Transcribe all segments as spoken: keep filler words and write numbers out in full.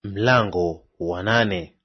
Mlango wa nane.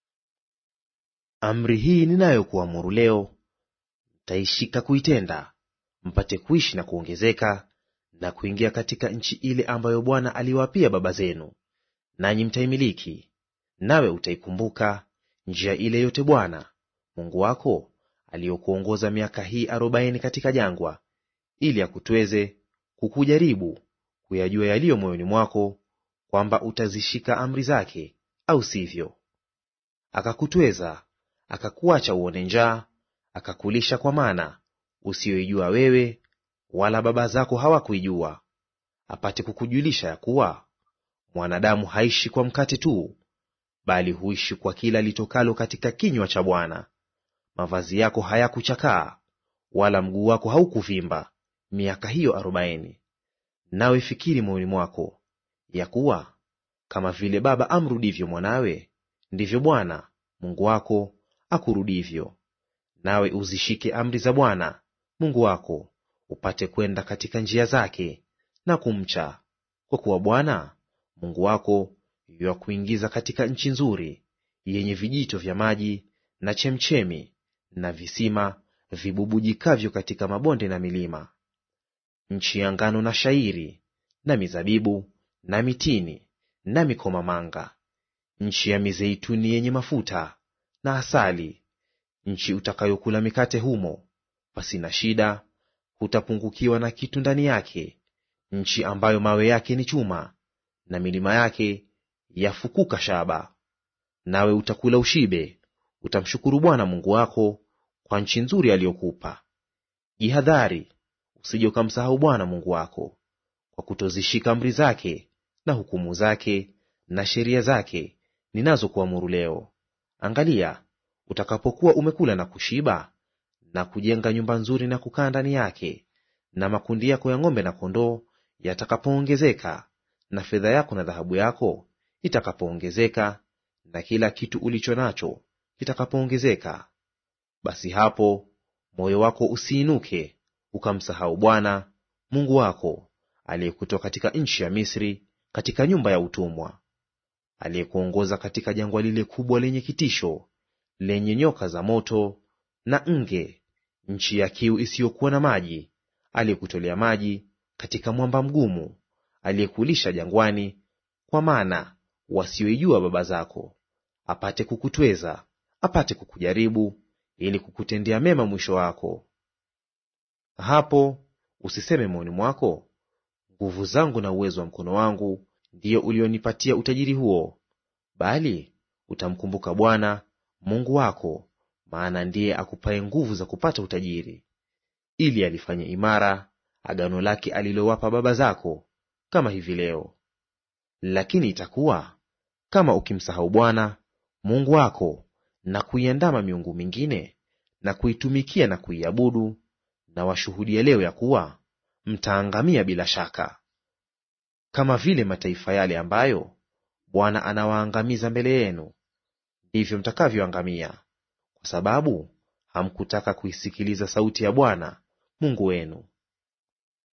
Amri hii ninayokuamuru leo mtaishika kuitenda, mpate kuishi na kuongezeka na kuingia katika nchi ile ambayo Bwana aliwapia baba zenu, nanyi mtaimiliki. Nawe utaikumbuka njia ile yote Bwana Mungu wako aliyokuongoza miaka hii arobaini katika jangwa, ili akutweze kukujaribu kuyajua yaliyo moyoni mwako, kwamba utazishika amri zake au sivyo. Akakutweza, akakuacha uone njaa, akakulisha kwa mana usiyoijua wewe wala baba zako hawakuijua, apate kukujulisha ya kuwa mwanadamu haishi kwa mkate tu, bali huishi kwa kila litokalo katika kinywa cha Bwana. Mavazi yako hayakuchakaa, wala mguu wako haukuvimba miaka hiyo arobaini. Nawe fikiri moyoni mwako ya kuwa kama vile baba amrudivyo mwanawe, ndivyo Bwana Mungu wako akurudivyo. Nawe uzishike amri za Bwana Mungu wako, upate kwenda katika njia zake na kumcha, kwa kuwa Bwana Mungu wako yuakuingiza katika nchi nzuri yenye vijito vya maji na chemchemi na visima vibubujikavyo katika mabonde na milima, nchi ya ngano na shairi na mizabibu na mitini na mikomamanga, nchi ya mizeituni yenye mafuta na asali, nchi utakayokula mikate humo pasina shida, hutapungukiwa na kitu ndani yake, nchi ambayo mawe yake ni chuma na milima yake yafukuka shaba. Nawe utakula ushibe, utamshukuru Bwana Mungu wako kwa nchi nzuri aliyokupa. Jihadhari usije ukamsahau Bwana Mungu wako kwa kutozishika amri zake na hukumu zake na sheria zake ninazokuamuru leo. Angalia, utakapokuwa umekula na kushiba na kujenga nyumba nzuri na kukaa ndani yake, na makundi yako ya ng'ombe na kondoo yatakapoongezeka, na fedha yako na dhahabu yako itakapoongezeka, na kila kitu ulicho nacho kitakapoongezeka, basi hapo moyo wako usiinuke ukamsahau Bwana Mungu wako aliyekutoa katika nchi ya Misri, katika nyumba ya utumwa, aliyekuongoza katika jangwa lile kubwa lenye kitisho, lenye nyoka za moto na nge, nchi ya kiu isiyokuwa na maji, aliyekutolea maji katika mwamba mgumu, aliyekulisha jangwani kwa mana wasioijua baba zako, apate kukutweza, apate kukujaribu, ili kukutendea mema mwisho wako. Hapo usiseme moyoni mwako, nguvu zangu na uwezo wa mkono wangu ndiyo ulionipatia utajiri huo, bali utamkumbuka Bwana Mungu wako, maana ndiye akupaye nguvu za kupata utajiri, ili alifanye imara agano lake alilowapa baba zako, kama hivi leo. Lakini itakuwa kama ukimsahau Bwana Mungu wako na kuiandama miungu mingine na kuitumikia na kuiabudu, na washuhudia leo ya kuwa mtaangamia bila shaka, kama vile mataifa yale ambayo Bwana anawaangamiza mbele yenu, ndivyo mtakavyoangamia, kwa sababu hamkutaka kuisikiliza sauti ya Bwana Mungu wenu.